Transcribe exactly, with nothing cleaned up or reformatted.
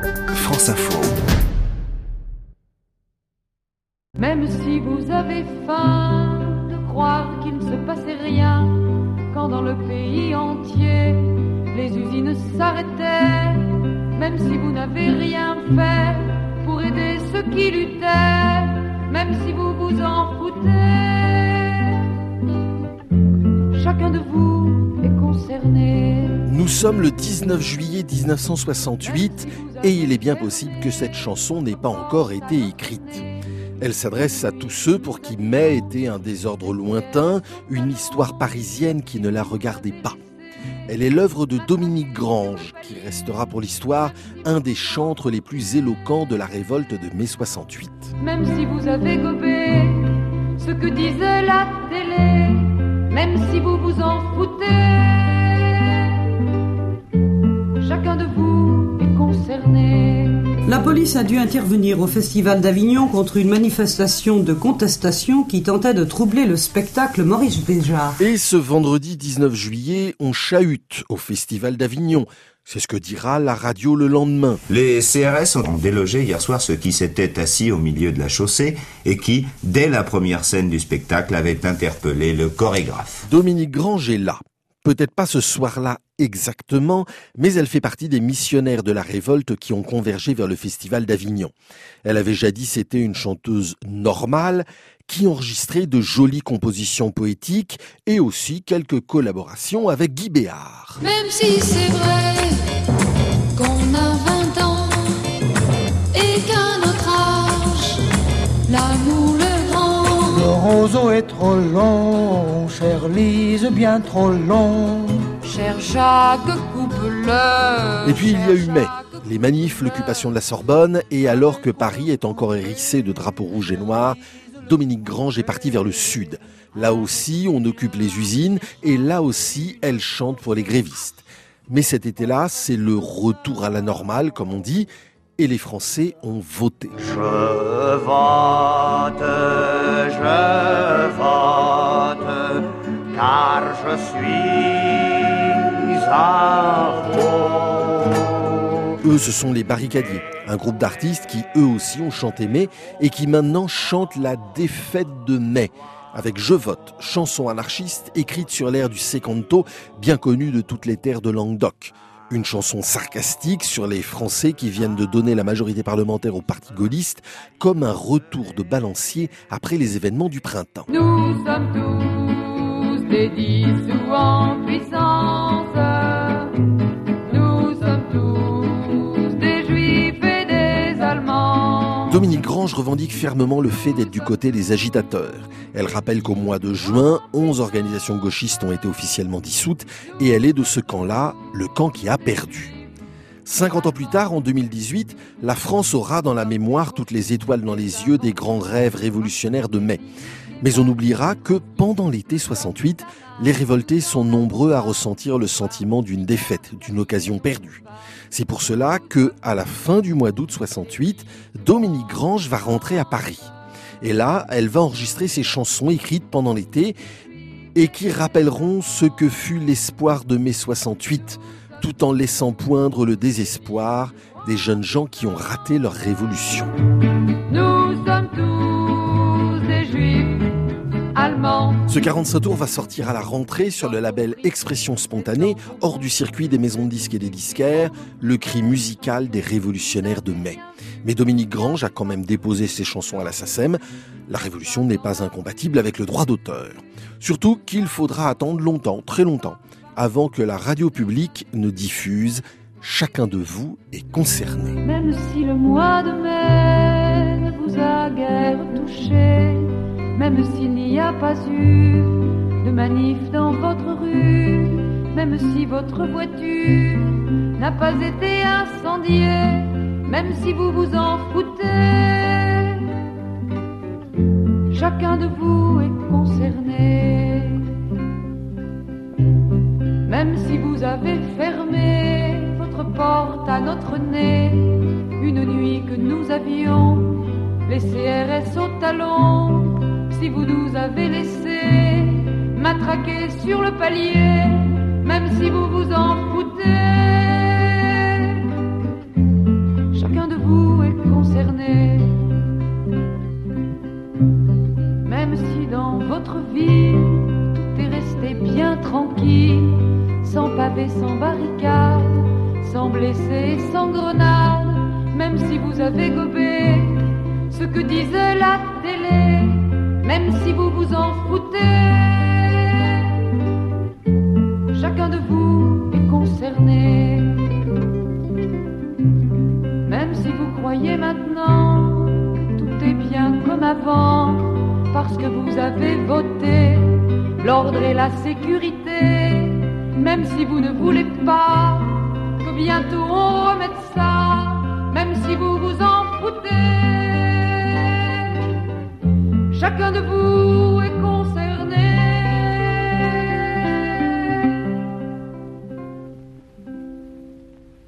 France Info. Même si vous avez faim de croire qu'il ne se passait rien, quand dans le pays entier les usines s'arrêtaient, même si vous n'avez rien fait pour aider ceux qui luttaient, même si vous vous en foutez, chacun de vous est concerné. Nous sommes le dix-neuf juillet dix-neuf cent soixante-huit et il est bien possible que cette chanson n'ait pas encore été écrite. Elle s'adresse à tous ceux pour qui mai était un désordre lointain, une histoire parisienne qui ne la regardait pas. Elle est l'œuvre de Dominique Grange, qui restera pour l'histoire un des chantres les plus éloquents de la révolte de mai soixante-huit. Même si vous avez gobé ce que disait la télé, même si vous vous en foutez, chacun de vous est concerné. La police a dû intervenir au Festival d'Avignon contre une manifestation de contestation qui tentait de troubler le spectacle Maurice Béjart. Et ce vendredi dix-neuf juillet, on chahute au Festival d'Avignon. C'est ce que dira la radio le lendemain. Les C R S ont délogé hier soir ceux qui s'étaient assis au milieu de la chaussée et qui, dès la première scène du spectacle, avaient interpellé le chorégraphe. Dominique Grange est là. Peut-être pas ce soir-là exactement, mais elle fait partie des missionnaires de la révolte qui ont convergé vers le Festival d'Avignon. Elle avait jadis été une chanteuse normale qui enregistrait de jolies compositions poétiques et aussi quelques collaborations avec Guy Béard. Même si c'est vrai qu'on a vingt ans et qu'à notre âge, l'amour le grand. Le roseau est trop long, chère Lise, bien trop long. Cher Jacques, coupe-le. Et puis il y a eu mai, les manifs, l'occupation de la Sorbonne, et alors que Paris est encore hérissé de drapeaux rouges et noirs, Dominique Grange est partie vers le sud. Là aussi, on occupe les usines, et là aussi, elle chante pour les grévistes. Mais cet été-là, c'est le retour à la normale, comme on dit, et les Français ont voté. Je vote, je vote, car je suis à vous. Eux, ce sont les Barricadiers, un groupe d'artistes qui, eux aussi, ont chanté mai et qui maintenant chantent la défaite de mai, avec Je vote, chanson anarchiste écrite sur l'air du Secanto, bien connu de toutes les terres de Languedoc. Une chanson sarcastique sur les Français qui viennent de donner la majorité parlementaire au parti gaulliste, comme un retour de balancier après les événements du printemps. Nous sommes tous des dissous en puissance. Nous sommes tous des Juifs et des Allemands. Dominique Grange revendique fermement le fait d'être du côté des agitateurs. Elle rappelle qu'au mois de juin, onze organisations gauchistes ont été officiellement dissoutes et elle est de ce camp-là, le camp qui a perdu. cinquante ans plus tard, en deux mille dix-huit, la France aura dans la mémoire toutes les étoiles dans les yeux des grands rêves révolutionnaires de mai. Mais on oubliera que pendant l'été soixante-huit, les révoltés sont nombreux à ressentir le sentiment d'une défaite, d'une occasion perdue. C'est pour cela que, à la fin du mois d'août soixante-huit, Dominique Grange va rentrer à Paris. Et là, elle va enregistrer ses chansons écrites pendant l'été et qui rappelleront ce que fut l'espoir de mai soixante-huit, tout en laissant poindre le désespoir des jeunes gens qui ont raté leur révolution. Nous sommes tous des Juifs allemands. Ce quarante-cinq tours va sortir à la rentrée sur le label Expression Spontanée, hors du circuit des maisons de disques et des disquaires, le cri musical des révolutionnaires de mai. Mais Dominique Grange a quand même déposé ses chansons à la SACEM. La révolution n'est pas incompatible avec le droit d'auteur. Surtout qu'il faudra attendre longtemps, très longtemps, avant que la radio publique ne diffuse « Chacun de vous est concerné ». Même si le mois de mai ne vous a guère touché, même s'il n'y a pas eu de manif dans votre rue, même si votre voiture n'a pas été incendiée, même si vous vous en foutez, chacun de vous est concerné. Même si vous avez fermé votre porte à notre nez, une nuit que nous avions les C R S au talon, si vous nous avez laissé matraquer sur le palier, même si vous vous en foutez, tranquille, sans pavés, sans barricades, sans blessés, sans grenades, même si vous avez gobé ce que disait la télé, même si vous vous en foutez. Chacun de vous est concerné, même si vous croyez maintenant que tout est bien comme avant, parce que vous avez voté l'ordre et la sécurité, même si vous ne voulez pas que bientôt on remette ça, même si vous vous en foutez. Chacun de vous est concerné.